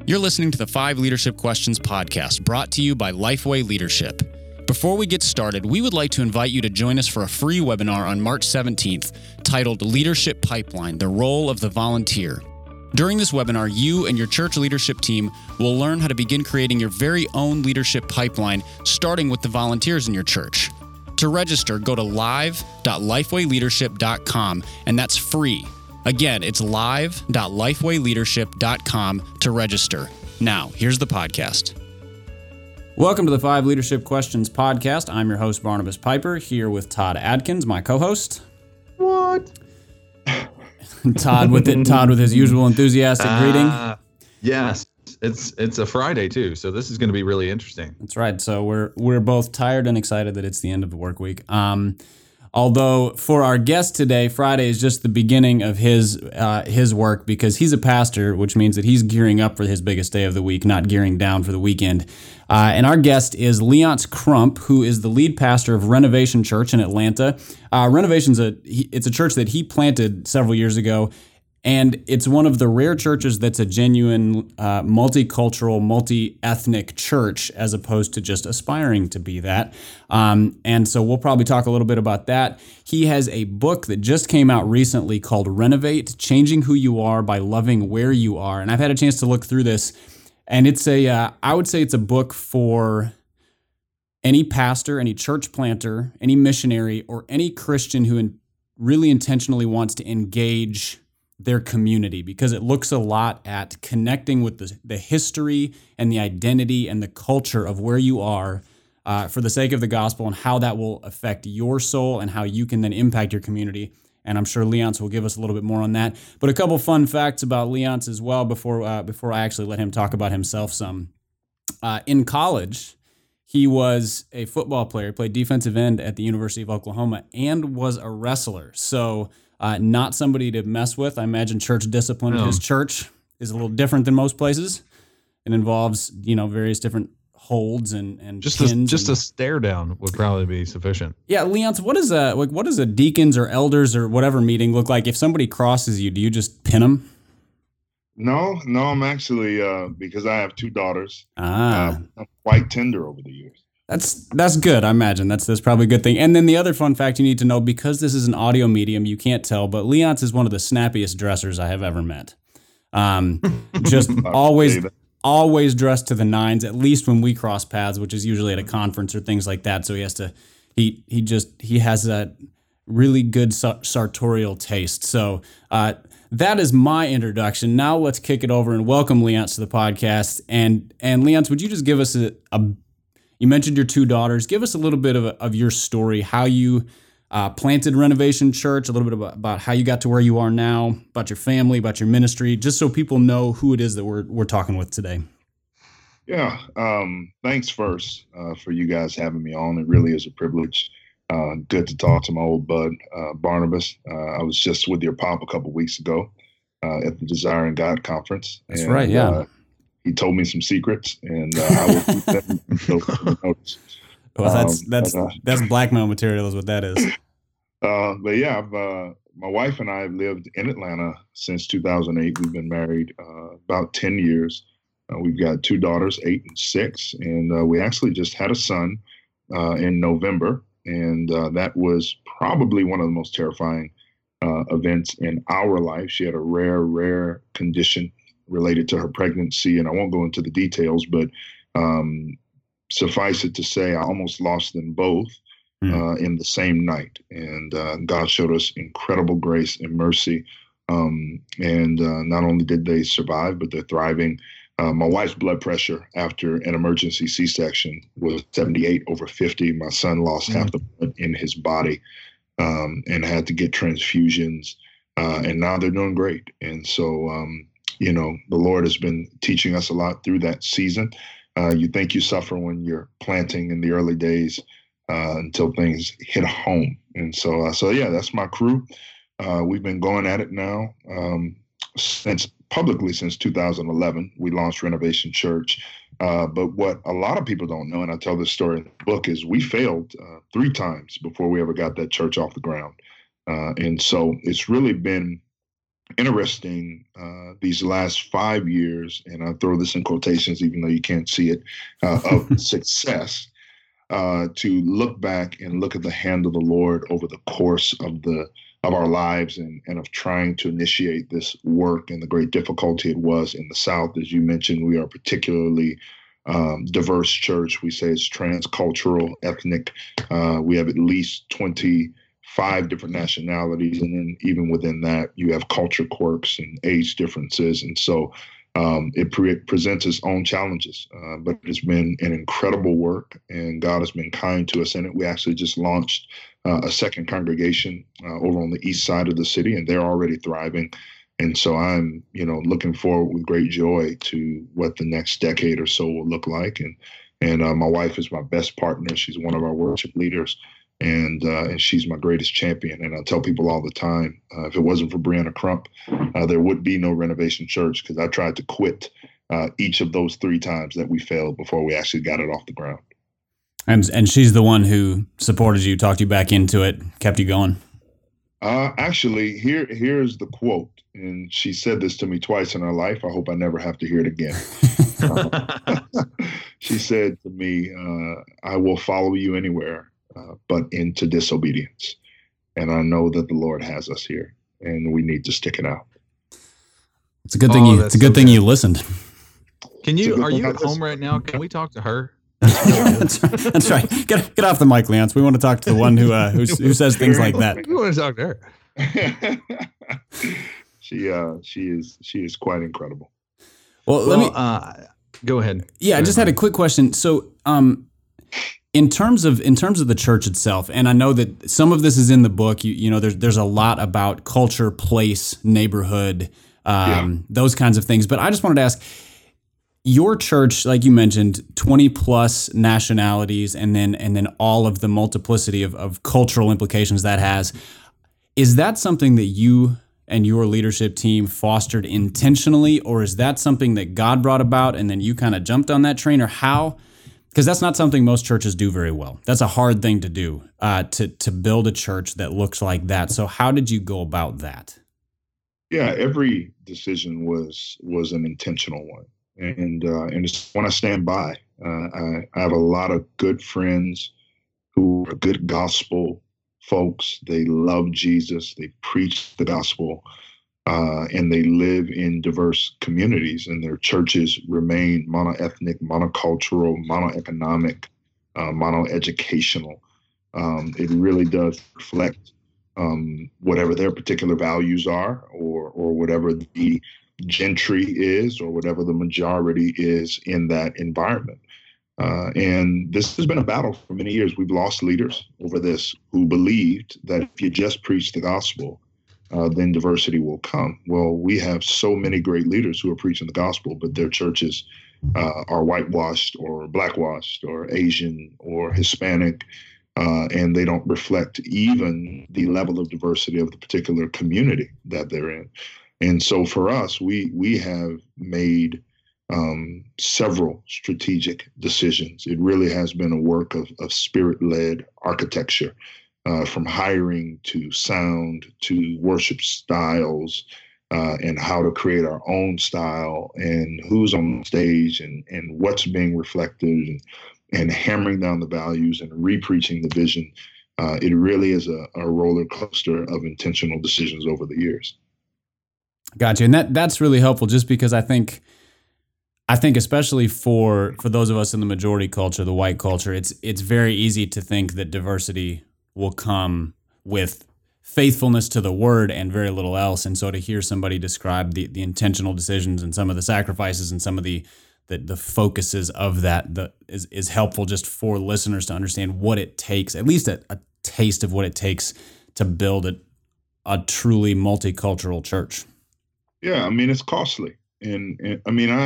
You're listening to the 5 Leadership Questions podcast, brought to you by Lifeway Leadership. Before we get started, we would like to invite you to join us for a free webinar on March 17th titled Leadership Pipeline, the Role of the Volunteer. During this webinar, you and your church leadership team will learn how to begin creating your very own leadership pipeline, starting with the volunteers in your church. To register, go to live.lifewayleadership.com, and that's free. Again, it's live.lifewayleadership.com to register. Now, here's the podcast. Welcome to the 5 Leadership Questions podcast. I'm your host, Barnabas Piper, here with Todd Adkins, my co-host. What? Todd with his usual enthusiastic greeting. Yes, it's a Friday too, so this is going to be really interesting. That's right. So we're both tired and excited that it's the end of the work week. Although for our guest today, Friday is just the beginning of his work because he's a pastor, which means that he's gearing up for his biggest day of the week, not gearing down for the weekend. And our guest is Leonce Crump, who is the lead pastor of Renovation Church in Atlanta. Renovation's it's a church that he planted several years ago, and it's one of the rare churches that's a genuine multicultural, multi-ethnic church, as opposed to just aspiring to be that. And so we'll probably talk a little bit about that. He has a book that just came out recently called Renovate, Changing Who You Are by Loving Where You Are. And I've had a chance to look through this, and it's I would say it's a book for any pastor, any church planter, any missionary, or any Christian who really intentionally wants to engage their community, because it looks a lot at connecting with the history and the identity and the culture of where you are for the sake of the gospel, and how that will affect your soul and how you can then impact your community. And I'm sure Leonce will give us a little bit more on that. But a couple fun facts about Leonce as well before I actually let him talk about himself some. In college, he was a football player, played defensive end at the University of Oklahoma, and was a wrestler. So not somebody to mess with. I imagine church discipline at his church is a little different than most places. It involves, various different holds and pins. A stare down would probably be sufficient. Yeah, Leonce, what does a deacons or elders or whatever meeting look like? If somebody crosses you, do you just pin them? No, I'm actually because I have 2 daughters. I'm quite tender over the years. That's good. I imagine that's probably a good thing. And then the other fun fact you need to know, because this is an audio medium, you can't tell, but Leonce is one of the snappiest dressers I have ever met. Just always dressed to the nines, at least when we cross paths, which is usually at a conference or things like that. So he has to, he has that really good sartorial taste. So that is my introduction. Now let's kick it over and welcome Leonce to the podcast. And Leonce, would you just give us you mentioned your 2 daughters. Give us a little bit of your story, how you planted Renovation Church, a little bit about how you got to where you are now, about your family, about your ministry, just so people know who it is that we're talking with today. Yeah. Thanks first for you guys having me on. It really is a privilege. Good to talk to my old bud, Barnabas. I was just with your pop a couple weeks ago at the Desiring God conference. That's right, yeah. He told me some secrets, and I will keep them notes. Well, that's blackmail material is what that is. But yeah, my wife and I have lived in Atlanta since 2008. We've been married about 10 years. We've got 2 daughters, 8 and 6, and we actually just had a son in November, and that was probably one of the most terrifying events in our life. She had a rare condition related to her pregnancy, and I won't go into the details, but suffice it to say, I almost lost them both in the same night. And God showed us incredible grace and mercy. And not only did they survive, but they're thriving. My wife's blood pressure after an emergency C-section was 78/50. My son lost half the blood in his body and had to get transfusions. And now they're doing great. And so, the Lord has been teaching us a lot through that season. You think you suffer when you're planting in the early days until things hit home. And so that's my crew. We've been going at it now since 2011. We launched Renovation Church. But what a lot of people don't know, and I tell this story in the book, is we failed 3 times before we ever got that church off the ground. And so it's really been interesting these last 5 years, and I throw this in quotations, even though you can't see it, of success. To look back and look at the hand of the Lord over the course of our lives and of trying to initiate this work and the great difficulty it was in the South. As you mentioned, we are a particularly diverse church. We say it's transcultural, ethnic. We have at least 25 different nationalities. And then even within that, you have culture quirks and age differences. And so it presents its own challenges, but it's been an incredible work, and God has been kind to us in it. We actually just launched a second congregation over on the east side of the city, and they're already thriving. And so I'm, looking forward with great joy to what the next decade or so will look like. And my wife is my best partner. She's one of our worship leaders. And she's my greatest champion. And I tell people all the time, if it wasn't for Brianna Crump, there would be no Renovation Church, because I tried to quit each of those 3 times that we failed before we actually got it off the ground. And she's the one who supported you, talked you back into it, kept you going. Actually, here's the quote, and she said this to me twice in her life. I hope I never have to hear it again. She said to me, "I will follow you anywhere, but into disobedience. And I know that the Lord has us here, and we need to stick it out." It's a good thing. It's a good thing you listened. Are you at home right now? Can we talk to her? That's right. Get off the mic, Leonce. We want to talk to the one who says things like that. We want to talk to her. She is quite incredible. Well, let me go ahead. Yeah, I just had a quick question. So, in terms of the church itself, and I know that some of this is in the book. There's a lot about culture, place, neighborhood, those kinds of things. But I just wanted to ask, your church, like you mentioned, 20 plus nationalities, and then all of the multiplicity of cultural implications that has. Is that something that you and your leadership team fostered intentionally, or is that something that God brought about and then you kind of jumped on that train, or how? Because that's not something most churches do very well. That's a hard thing to do, to build a church that looks like that. So how did you go about that? Yeah, every decision was an intentional one. And it's one I stand by. I have a lot of good friends who are good gospel folks. They love Jesus. They preach the gospel, and they live in diverse communities. And their churches remain monoethnic, monocultural, monoeconomic, monoeducational. It really does reflect whatever their particular values are, or whatever the gentry is, or whatever the majority is in that environment. And this has been a battle for many years. We've lost leaders over this who believed that if you just preach the gospel, then diversity will come. Well, we have so many great leaders who are preaching the gospel, but their churches are whitewashed or blackwashed or Asian or Hispanic, and they don't reflect even the level of diversity of the particular community that they're in. And so for us, we have made several strategic decisions. It really has been a work of spirit-led architecture, from hiring to sound to worship styles, and how to create our own style, and who's on stage, and what's being reflected, and hammering down the values and re-preaching the vision. It really is a roller coaster of intentional decisions over the years. Gotcha. And that's really helpful, just because I think especially for those of us in the majority culture, the white culture, it's very easy to think that diversity will come with faithfulness to the word and very little else. And so to hear somebody describe the intentional decisions and some of the sacrifices and some of the focuses of that is helpful, just for listeners to understand what it takes, at least a taste of what it takes to build a truly multicultural church. Yeah, I mean, it's costly. And I mean,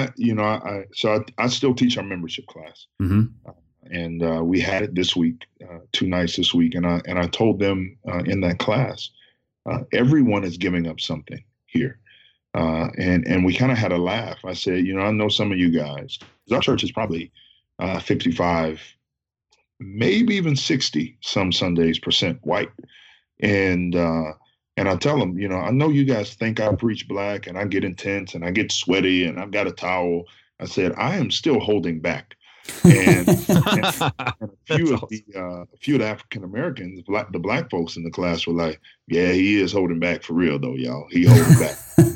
I still teach our membership class. Mm-hmm. And we had it this week, 2 nights this week. And I told them in that class, everyone is giving up something here. And we kind of had a laugh. I said, I know some of you guys, our church is probably 55, maybe even 60 some Sundays % white. And And I tell them, I know you guys think I preach black and I get intense and I get sweaty and I've got a towel. I said, I am still holding back. And, and a few of the African Americans, the black folks in the class were like, yeah, he is holding back for real though, y'all. He holding back.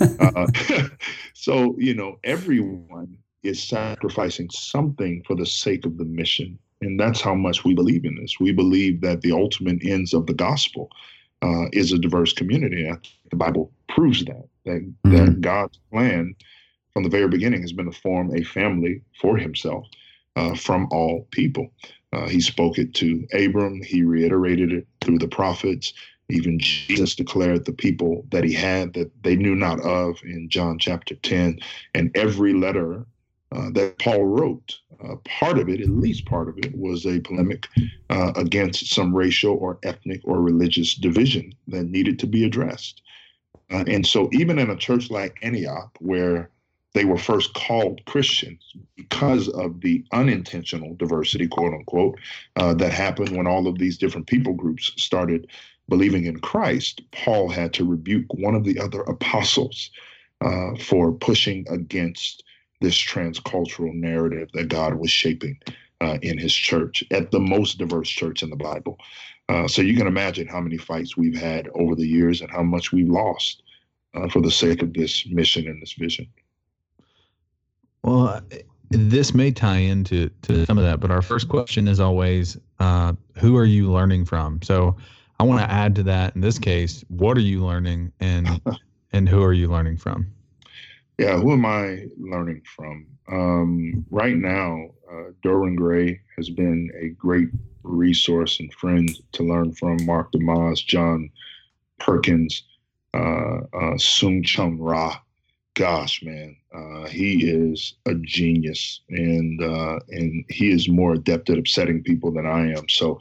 So, everyone is sacrificing something for the sake of the mission. And that's how much we believe in this. We believe that the ultimate ends of the gospel is a diverse community. And the Bible proves that God's plan from the very beginning has been to form a family for himself from all people. He spoke it to Abram. He reiterated it through the prophets. Even Jesus declared the people that he had that they knew not of in John chapter 10. And every letter that Paul wrote, part of it, at least part of it, was a polemic against some racial or ethnic or religious division that needed to be addressed. And so even in a church like Antioch, where they were first called Christians because of the unintentional diversity, quote unquote, that happened when all of these different people groups started believing in Christ, Paul had to rebuke one of the other apostles for pushing against this transcultural narrative that God was shaping in his church, at the most diverse church in the Bible. So you can imagine how many fights we've had over the years and how much we've lost for the sake of this mission and this vision. Well, this may tie into some of that, but our first question is always, who are you learning from? So I want to add to that in this case, what are you learning and who are you learning from? Yeah, who am I learning from? Right now, Derwin Gray has been a great resource and friend to learn from. Mark DeMoss, John Perkins, Soong-Chan Rah. Gosh, man, he is a genius, and he is more adept at upsetting people than I am. So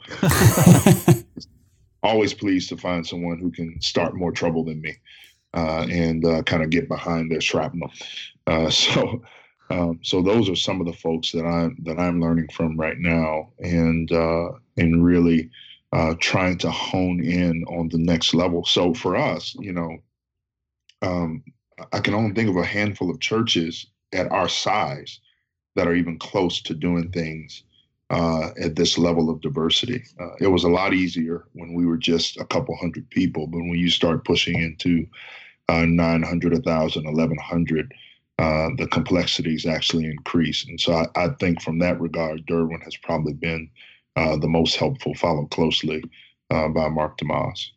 always pleased to find someone who can start more trouble than me and kind of get behind their shrapnel. So those are some of the folks that I'm learning from right now, and really trying to hone in on the next level. So for us, I can only think of a handful of churches at our size that are even close to doing things at this level of diversity. It was a lot easier when we were just a couple hundred people, but when you start pushing into 900, 1,000, 1,100, the complexities actually increase. And so I think from that regard, Derwin has probably been the most helpful, followed closely by Mark DeMoss.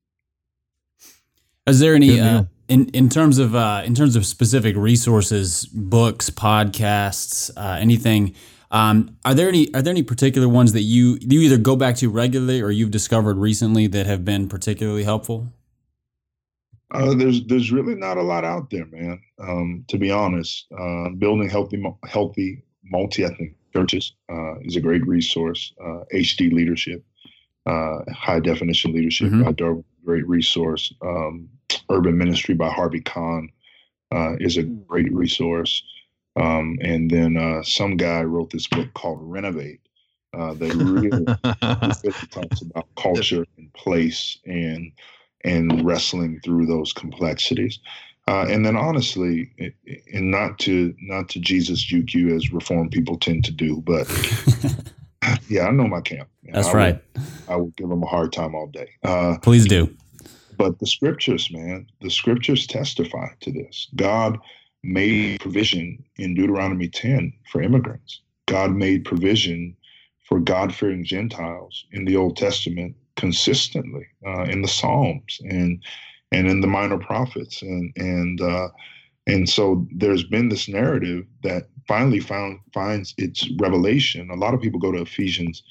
Is there any in terms of specific resources, books, podcasts, anything? Are there any particular ones that you either go back to regularly or you've discovered recently that have been particularly helpful? There's really not a lot out there, man. To be honest, building healthy multi-ethnic churches is a great resource. HD Leadership, High Definition Leadership by Derwin, great resource. Urban Ministry by Harvey Kahn is a great resource. And then some guy wrote this book called Renovate that really talks about culture and place and wrestling through those complexities. And then honestly, and not to Jesus juke you as Reformed people tend to do, but yeah, I know my camp. That's right. I would give them a hard time all day. Please do. But the scriptures, man, the scriptures testify to this. God made provision in Deuteronomy 10 for immigrants. God made provision for God-fearing Gentiles in the Old Testament consistently in the Psalms and in the minor prophets. And so there's been this narrative that finally finds its revelation. A lot of people go to Ephesians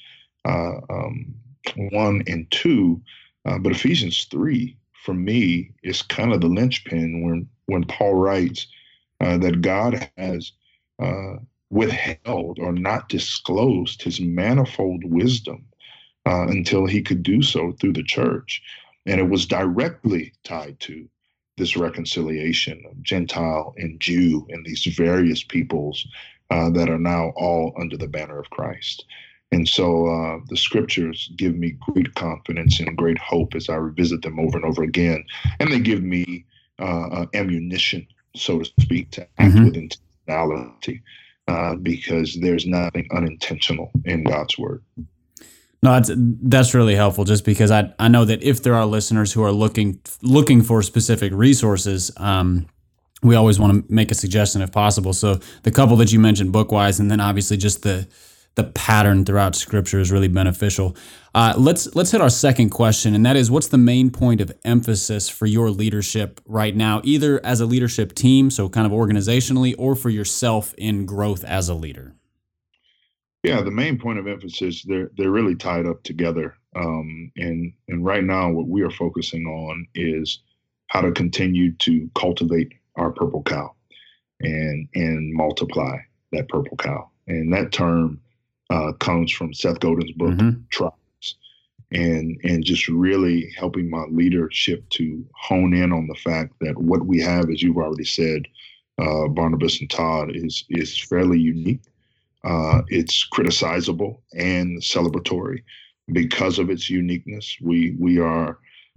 1 and 2, but Ephesians 3, for me, is kind of the linchpin when Paul writes that God has withheld or not disclosed his manifold wisdom until he could do so through the church. And it was directly tied to this reconciliation of Gentile and Jew and these various peoples that are now all under the banner of Christ. And so the scriptures give me great confidence and great hope as I revisit them over and over again. And they give me ammunition, so to speak, to act with intentionality, because there's nothing unintentional in God's word. No, that's really helpful, just because I know that if there are listeners who are looking for specific resources, we always want to make a suggestion if possible. So the couple that you mentioned book-wise, and then obviously just the pattern throughout Scripture is really beneficial. Let's hit our second question, and that is, what's the main point of emphasis for your leadership right now, either as a leadership team, so kind of organizationally, or for yourself in growth as a leader? Yeah, the main point of emphasis, they're really tied up together. And right now, what we are focusing on is how to continue to cultivate our purple cow and multiply that purple cow. And that term comes from Seth Godin's book, Tribes, and just really helping my leadership to hone in on the fact that what we have, as you've already said, Barnabas and Todd, is fairly unique. It's criticizable and celebratory because of its uniqueness. We are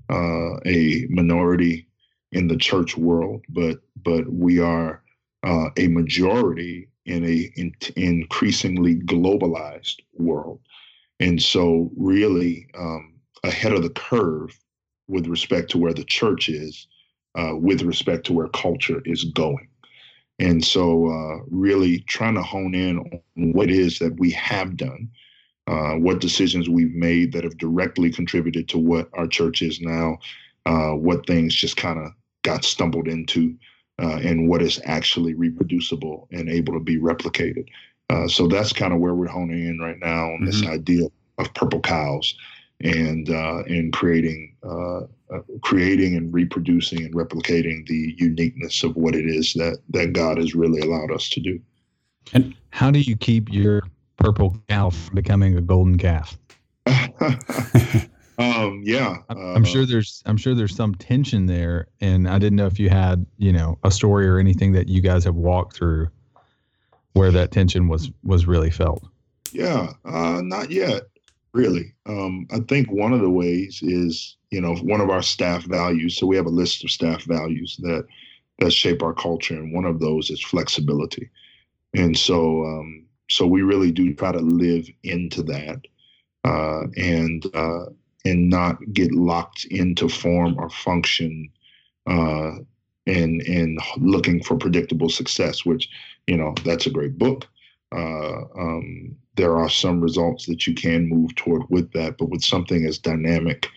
a minority in the church world, but we are a majority in an increasingly globalized world. And so really ahead of the curve with respect to where the church is, with respect to where culture is going. And so really trying to hone in on what it is that we have done, what decisions we've made that have directly contributed to what our church is now, what things just kind of got stumbled into, and what is actually reproducible and able to be replicated. So that's kind of where we're honing in right now on this idea of purple cows and creating and reproducing and replicating the uniqueness of what it is that God has really allowed us to do. And how do you keep your purple cow from becoming a golden calf? I'm sure there's some tension there, and I didn't know if you had, a story or anything that you guys have walked through where that tension was really felt. Yeah, not yet, really. I think one of the ways is, one of our staff values. So we have a list of staff values that shape our culture, and one of those is flexibility. And so we really do try to live into that, and not get locked into form or function, and looking for predictable success, which, that's a great book. There are some results that you can move toward with that, but with something as dynamic,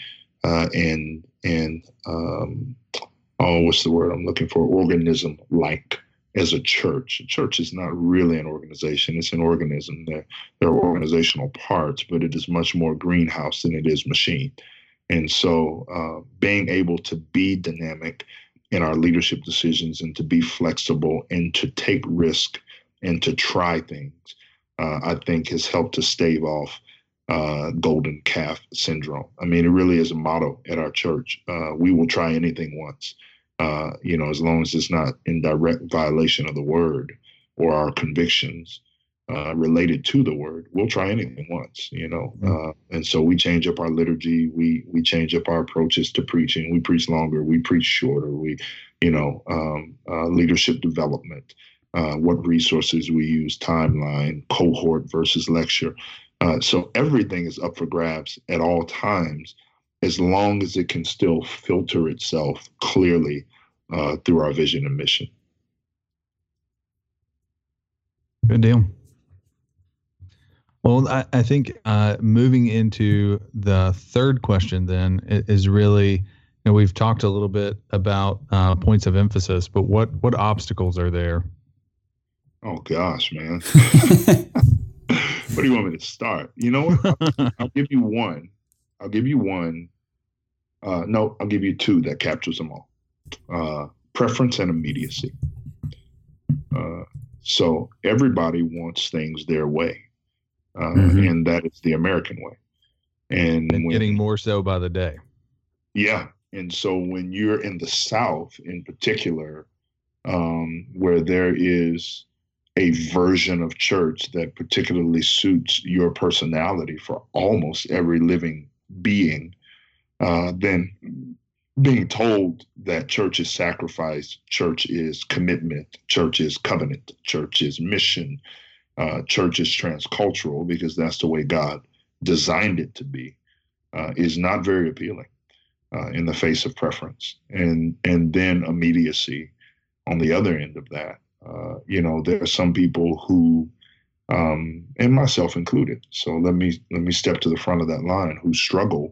what's the word I'm looking for? Organism-like as a church. A church is not really an organization. It's an organism. There are organizational parts, but it is much more greenhouse than it is machine. And so being able to be dynamic in our leadership decisions and to be flexible and to take risk and to try things, I think has helped to stave off golden calf syndrome. I mean, it really is a motto at our church. We will try anything once, as long as it's not in direct violation of the word or our convictions related to the word. We'll try anything once, and so we change up our liturgy. We change up our approaches to preaching. We preach longer. We preach shorter. Leadership development, what resources we use, timeline, cohort versus lecture. So everything is up for grabs at all times, as long as it can still filter itself clearly through our vision and mission. Good deal. Well, I think moving into the third question then is really, we've talked a little bit about points of emphasis, but what obstacles are there? Oh gosh, man. Where do you want me to start? You know what? I'll give you one. No, I'll give you two that captures them all. Preference and immediacy. So everybody wants things their way. And that is the American way. And getting more so by the day. Yeah. And so when you're in the South in particular, where there is a version of church that particularly suits your personality for almost every living being, then being told that church is sacrifice, church is commitment, church is covenant, church is mission, church is transcultural because that's the way God designed it to be, is not very appealing in the face of preference. And then immediacy on the other end of that. There are some people who, and myself included, so let me step to the front of that line, who struggle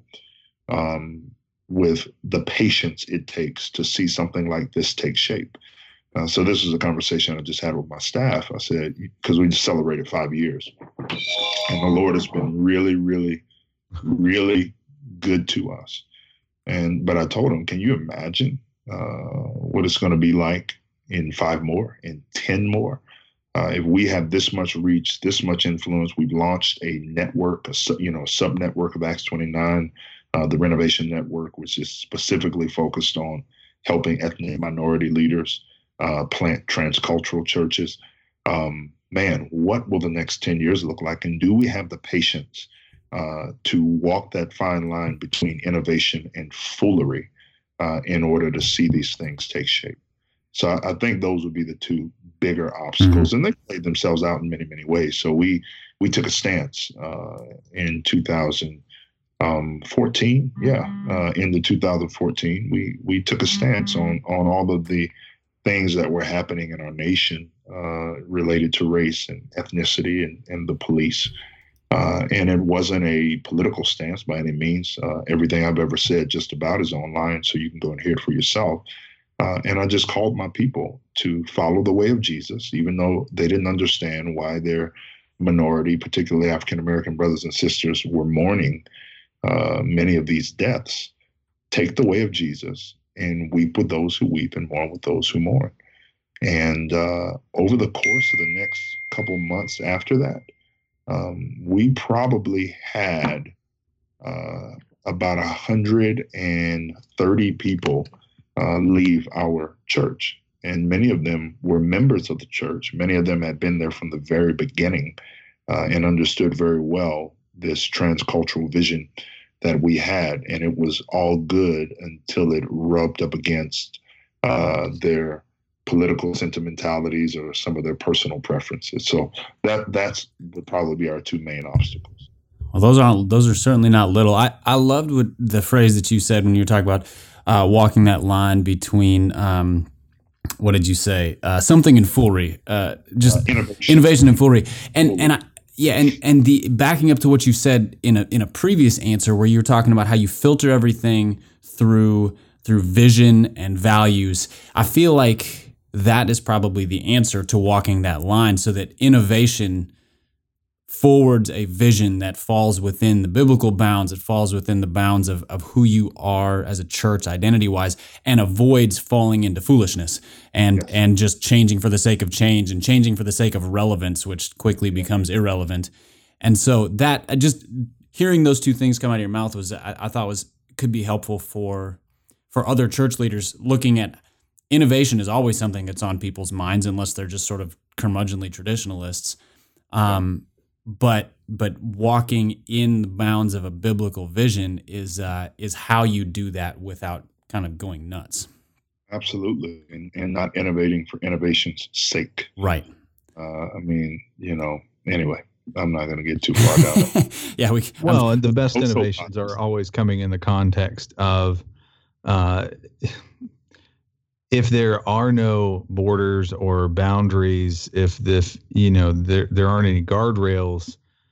with the patience it takes to see something like this take shape. So this was a conversation I just had with my staff. I said, because we just celebrated 5 years, and the Lord has been really, really, really good to us. But I told him, can you imagine what it's going to be like in 5 more, in 10 more? If we have this much reach, this much influence, we've launched a network, a sub-network of Acts 29, the Renovation Network, which is specifically focused on helping ethnic minority leaders plant transcultural churches. Man, what will the next 10 years look like? And do we have the patience to walk that fine line between innovation and foolery in order to see these things take shape? So I think those would be the two bigger obstacles, and they played themselves out in many, many ways. So we took a stance in 2014. In the 2014, we took a stance on all of the things that were happening in our nation related to race and ethnicity and the police. And it wasn't a political stance by any means. Everything I've ever said just about is online, so you can go and hear it for yourself. And I just called my people to follow the way of Jesus, even though they didn't understand why their minority, particularly African-American brothers and sisters, were mourning many of these deaths. Take the way of Jesus and weep with those who weep and mourn with those who mourn. And over the course of the next couple months after that, we probably had about 130 people leave our church. And many of them were members of the church. Many of them had been there from the very beginning and understood very well this transcultural vision that we had. And it was all good until it rubbed up against their political sentimentalities or some of their personal preferences. So that's would probably be our two main obstacles. Well, those are certainly not little. I loved the phrase that you said when you were talking about walking that line between what did you say? Something and foolery. Just innovation and foolery. And the backing up to what you said in a previous answer where you were talking about how you filter everything through vision and values. I feel like that is probably the answer to walking that line, so that innovation forwards a vision that falls within the biblical bounds, it falls within the bounds of who you are as a church identity-wise, and avoids falling into foolishness and just changing for the sake of change and changing for the sake of relevance, which quickly becomes irrelevant. And so that, just hearing those two things come out of your mouth I thought could be helpful for other church leaders looking at innovation is always something that's on people's minds unless they're just sort of curmudgeonly traditionalists. But walking in the bounds of a biblical vision is how you do that without kind of going nuts. Absolutely, and not innovating for innovation's sake. Right. Anyway, I'm not going to get too far down. And the best innovations are always coming in the context of if there are no borders or boundaries, if there aren't any guardrails,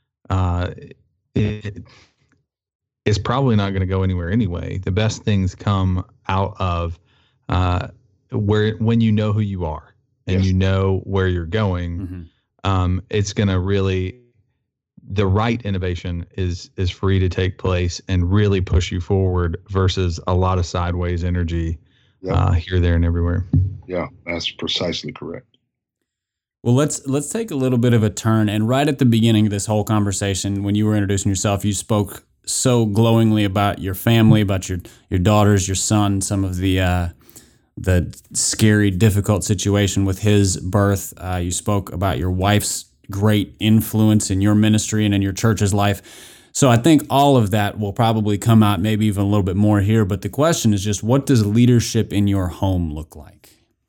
it's probably not going to go anywhere anyway. The best things come out of when you know who you are and you know where you're going. Mm-hmm. It's going to really, the right innovation is free to take place and really push you forward versus a lot of sideways energy. Here, there, and everywhere. Yeah, that's precisely correct. Well, let's take a little bit of a turn. And right at the beginning of this whole conversation, when you were introducing yourself, you spoke so glowingly about your family, about your daughters, your son, some of the the scary, difficult situation with his birth. You spoke about your wife's great influence in your ministry and in your church's life. So I think all of that will probably come out maybe even a little bit more here. But the question is just, what does leadership in your home look like?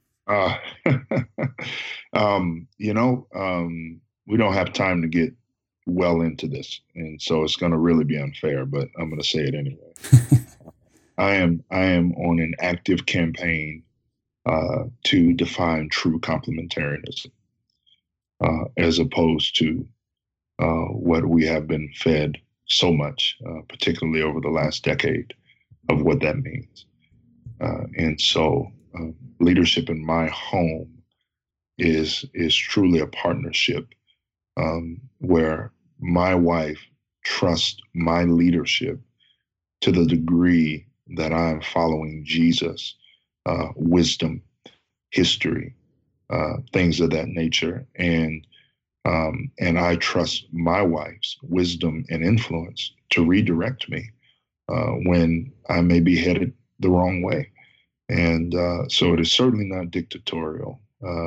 We don't have time to get well into this. And so it's going to really be unfair, but I'm going to say it anyway. I am on an active campaign to define true complementarianism, as opposed to what we have been fed so much, particularly over the last decade, of what that means. And so leadership in my home is truly a partnership where my wife trusts my leadership to the degree that I'm following Jesus, wisdom, history, things of that nature. And I trust my wife's wisdom and influence to redirect me when I may be headed the wrong way. And so it is certainly not dictatorial,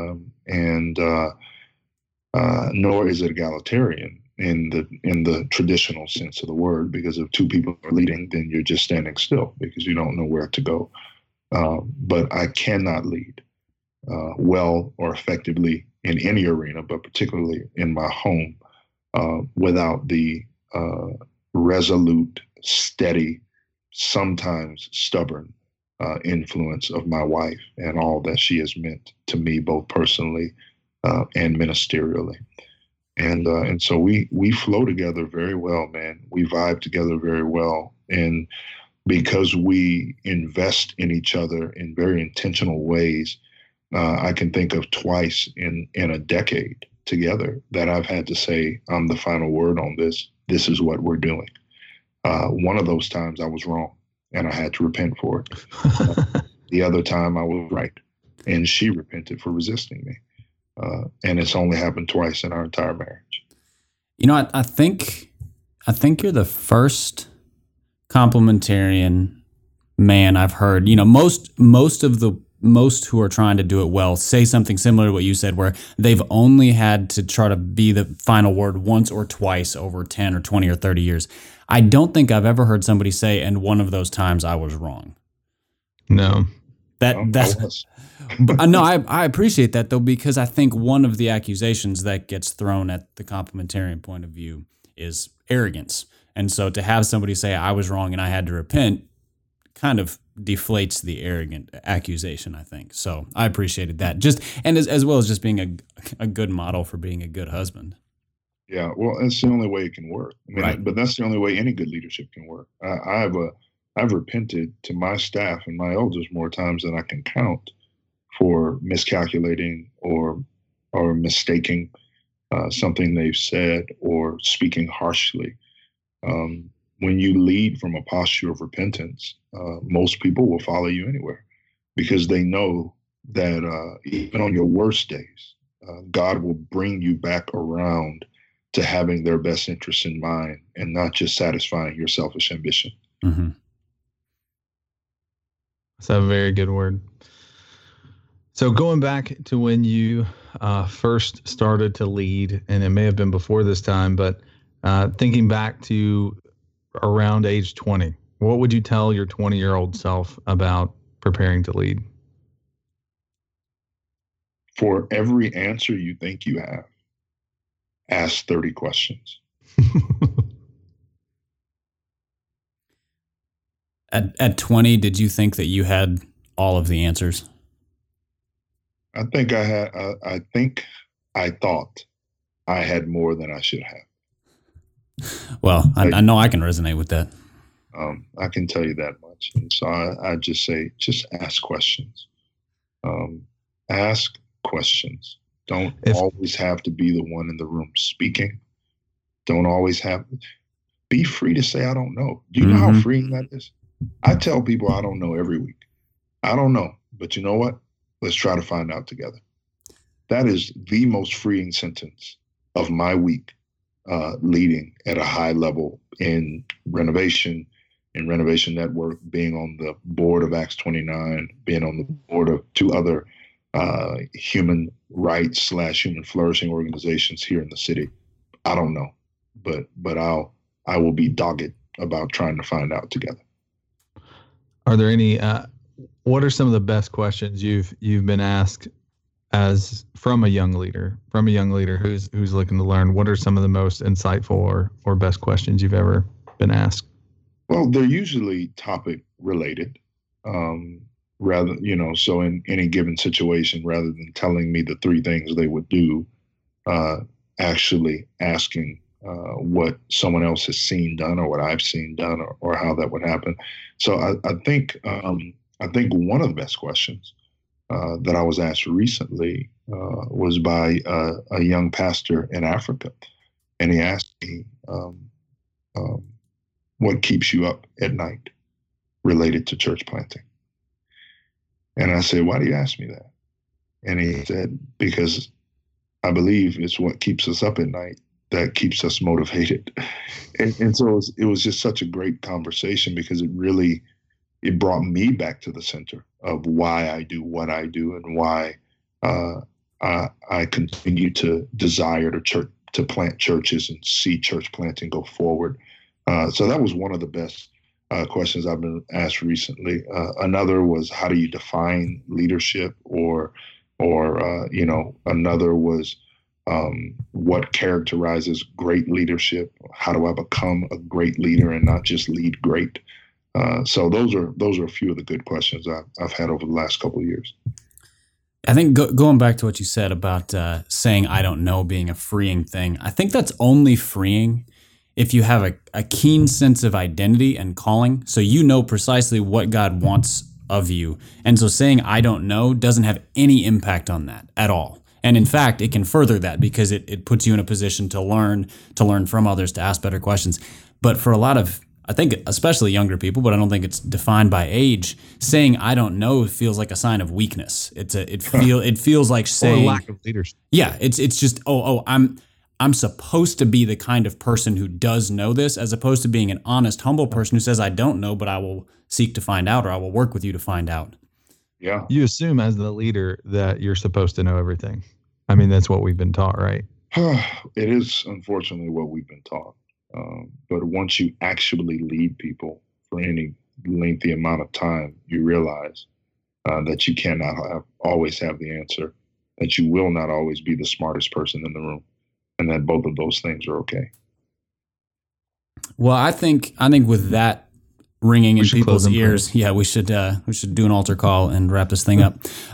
nor is it egalitarian in the traditional sense of the word, because if two people are leading, then you're just standing still because you don't know where to go. But I cannot lead well or effectively in any arena, but particularly in my home, without the resolute, steady, sometimes stubborn influence of my wife and all that she has meant to me, both personally and ministerially. And so we flow together very well, man. We vibe together very well. And because we invest in each other in very intentional ways, I can think of twice in a decade together that I've had to say, I'm the final word on this. This is what we're doing. One of those times I was wrong and I had to repent for it. The other time I was right and she repented for resisting me. And it's only happened twice in our entire marriage. You know, I think you're the first complementarian man I've heard. You know, most who are trying to do it well say something similar to what you said, where they've only had to try to be the final word once or twice over 10 or 20 or 30 years. I don't think I've ever heard somebody say, and one of those times I was wrong. No. That's no, I appreciate that though, because I think one of the accusations that gets thrown at the complementarian point of view is arrogance. And so to have somebody say I was wrong and I had to repent kind of deflates the arrogant accusation, I think. So I appreciated that. Just and as well as just being a good model for being a good husband. Yeah, well, that's the only way it can work. I mean, Right. But that's the only way any good leadership can work. I've repented to my staff and my elders more times than I can count for miscalculating or mistaking something they've said or speaking harshly. When you lead from a posture of repentance, most people will follow you anywhere because they know that even on your worst days, God will bring you back around to having their best interests in mind and not just satisfying your selfish ambition. Mm-hmm. That's a very good word. So going back to when you first started to lead, and it may have been before this time, but thinking back to around age 20, what would you tell your 20-year-old self about preparing to lead? For every answer you think you have, ask 30 questions. At 20, did you think that you had all of the answers? I thought I had more than I should have. Well, I know I can resonate with that. I can tell you that much. And so I just say, just ask questions. Ask questions. Don't always have to be the one in the room speaking. Don't always be free to say, I don't know. Do you know how freeing that is? I tell people I don't know every week. I don't know, but you know what? Let's try to find out together. That is the most freeing sentence of my week, leading at a high level in renovation, in Renovation Network, being on the board of Acts 29, being on the board of 2 other human rights / human flourishing organizations here in the city. I don't know, but I will be dogged about trying to find out together. Are there any? What are some of the best questions you've been asked from a young leader who's looking to learn? What are some of the most insightful or best questions you've ever been asked? Well, they're usually topic related. Rather, so in any given situation, rather than telling me the 3 things they would do, actually asking what someone else has seen done or what I've seen done or how that would happen. So I think one of the best questions that I was asked recently was by a young pastor in Africa. And he asked me, what keeps you up at night related to church planting? And I said, why do you ask me that? And he said, because I believe it's what keeps us up at night that keeps us motivated. And so it was just such a great conversation, because it brought me back to the center of why I do what I do and why I continue to desire to plant churches and see church planting go forward. So that was one of the best questions I've been asked recently. Another was, how do you define leadership? Or another was, what characterizes great leadership? How do I become a great leader and not just lead great? So those are a few of the good questions I've had over the last couple of years. I think going back to what you said about saying I don't know being a freeing thing, I think that's only freeing if you have a keen sense of identity and calling, so you know precisely what God wants of you. And so saying I don't know doesn't have any impact on that at all. And in fact, it can further that, because it puts you in a position to learn from others, to ask better questions. But for a lot of, I think especially younger people, but I don't think it's defined by age, saying I don't know feels like a sign of weakness. It feels like saying, or lack of leadership. Yeah, it's just I'm supposed to be the kind of person who does know this, as opposed to being an honest, humble person who says I don't know, but I will seek to find out, or I will work with you to find out. Yeah. You assume as the leader that you're supposed to know everything. I mean, that's what we've been taught, right? It is unfortunately what we've been taught. But once you actually lead people for any lengthy amount of time, you realize that you cannot always have the answer, that you will not always be the smartest person in the room, and that both of those things are okay. Well, I think with that ringing in people's ears, yeah, we should do an altar call and wrap this thing up.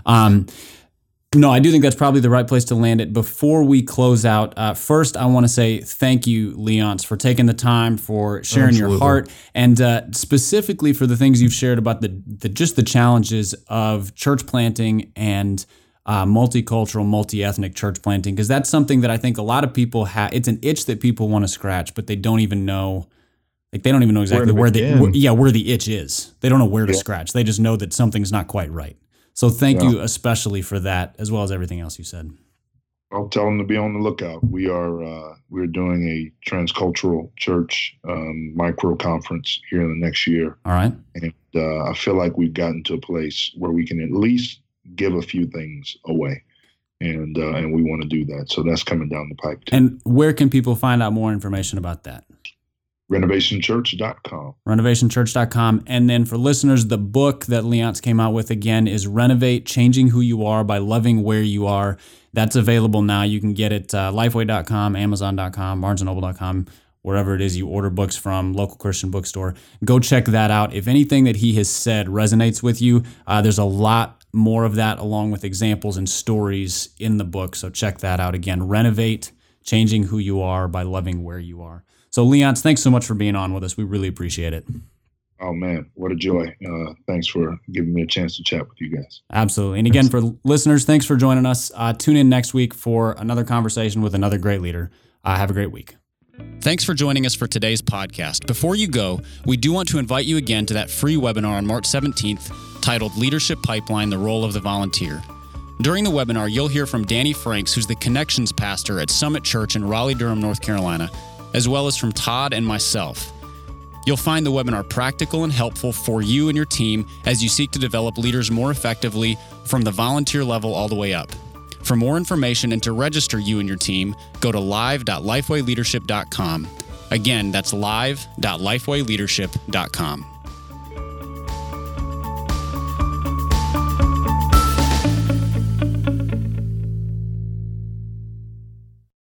No, I do think that's probably the right place to land it. Before we close out, first I want to say thank you, Leonce, for taking the time, for sharing your heart, and specifically for the things you've shared about the challenges of church planting and multicultural, multi-ethnic church planting, because that's something that I think a lot of people have. It's an itch that people want to scratch, but they don't even know. Like, they don't even know exactly where the itch is. They don't know where to scratch. They just know that something's not quite right. So thank you especially for that, as well as everything else you said. I'll tell them to be on the lookout. We're doing a transcultural church micro conference here in the next year. All right. And I feel like we've gotten to a place where we can at least give a few things away. And we want to do that. So that's coming down the pipe too. And where can people find out more information about that? RenovationChurch.com. RenovationChurch.com. And then for listeners, the book that Leonce came out with again is Renovate, Changing Who You Are by Loving Where You Are. That's available now. You can get it Lifeway.com, Amazon.com, BarnesandNoble.com, wherever it is you order books from, local Christian bookstore. Go check that out. If anything that he has said resonates with you, there's a lot more of that along with examples and stories in the book. So check that out again. Renovate, Changing Who You Are by Loving Where You Are. So Leonce, thanks so much for being on with us. We really appreciate it. Oh man, what a joy. Thanks for giving me a chance to chat with you guys. Absolutely. And again, for listeners, thanks for joining us. Tune in next week for another conversation with another great leader. Have a great week. Thanks for joining us for today's podcast. Before you go, we do want to invite you again to that free webinar on March 17th titled Leadership Pipeline, the Role of the Volunteer. During the webinar, you'll hear from Danny Franks, who's the Connections Pastor at Summit Church in Raleigh-Durham, North Carolina, as well as from Todd and myself. You'll find the webinar practical and helpful for you and your team as you seek to develop leaders more effectively from the volunteer level all the way up. For more information and to register you and your team, go to live.lifewayleadership.com. Again, that's live.lifewayleadership.com.